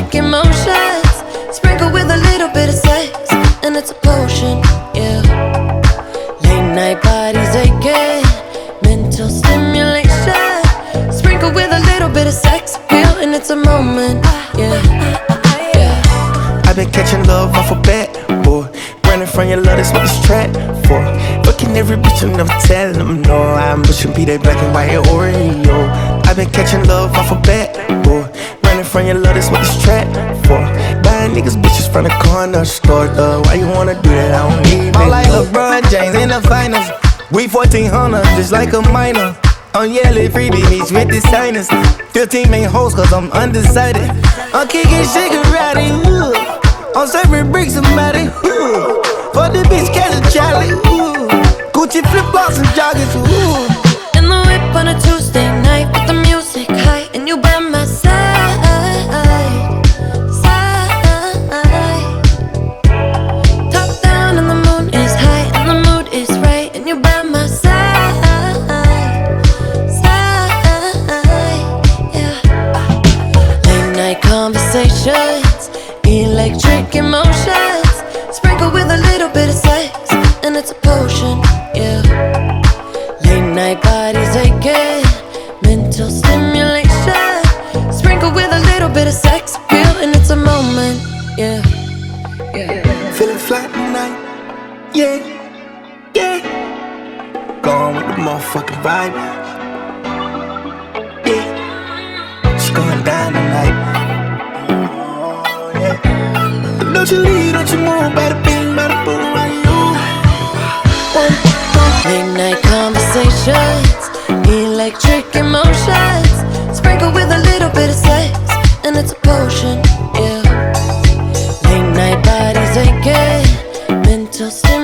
electric emotions, sprinkled with a little bit of sex, and it's a potion, yeah. Late night bodies aching, mental stimulation, sprinkled with a little bit of sex appeal, and it's a moment, yeah. I've been catching love off a bat, boy. Running from your love, that's what this trap for. Fucking every bitch and never tell them no. I'm pushing be that black and white Oreo. I've been catching love off a bat, boy. Running from your love, that's what this trap for. Buying niggas bitches from the corner store, though. Why you wanna do that? I don't even know. Like LeBron James in the finals. We 1400, just like a minor. I'm yelling freebie meets with the signers. 15 main hoes, cause I'm undecided. I'm kicking Shigarati, ooh. I'm serving bricks, somebody, ooh. For the bitch, catch a Charlie, ooh. Gucci flip-flops and joggers, ooh. In the whip on a Tuesday night with the music high, and you by my side, side. Top down and the moon is high, and the mood is right, and you by my side, side, yeah. Late night conversations, electric emotions, sprinkled with a little bit of sex, and it's a potion, yeah. Late night bodies aching, mental stimulation, sprinkled with a little bit of sex appeal, and it's a moment, yeah. Feeling flat tonight, yeah, yeah. Going with the motherfucking vibe, yeah. It's going down tonight, oh, yeah. Don't you leave, don't you move, bada bing, bada boom, right you. Late night conversations, electric emotions, sprinkled with a little bit of sex, and it's a potion, yeah. Late night bodies aching, mental stimulation.